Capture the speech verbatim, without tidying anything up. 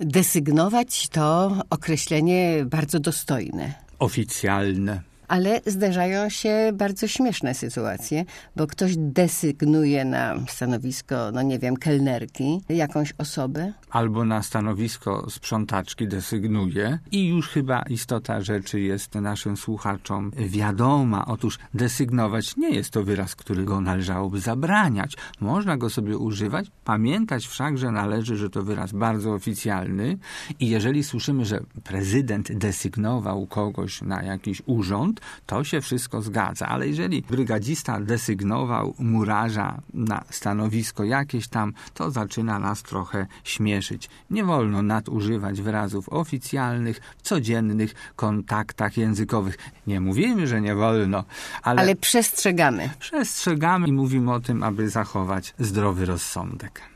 Desygnować to określenie bardzo dostojne. Oficjalne. Ale zdarzają się bardzo śmieszne sytuacje, bo ktoś desygnuje na stanowisko, no nie wiem, kelnerki jakąś osobę. Albo na stanowisko sprzątaczki desygnuje i już chyba istota rzeczy jest naszym słuchaczom wiadoma. Otóż desygnować nie jest to wyraz, którego należałoby zabraniać. Można go sobie używać, pamiętać wszak, że należy, że to wyraz bardzo oficjalny i jeżeli słyszymy, że prezydent desygnował kogoś na jakiś urząd, to się wszystko zgadza, ale jeżeli brygadzista desygnował murarza na stanowisko jakieś tam, to zaczyna nas trochę śmieszyć. Nie wolno nadużywać wyrazów oficjalnych w codziennych kontaktach językowych. Nie mówimy, że nie wolno, ale, ale przestrzegamy. Przestrzegamy i mówimy o tym, aby zachować zdrowy rozsądek.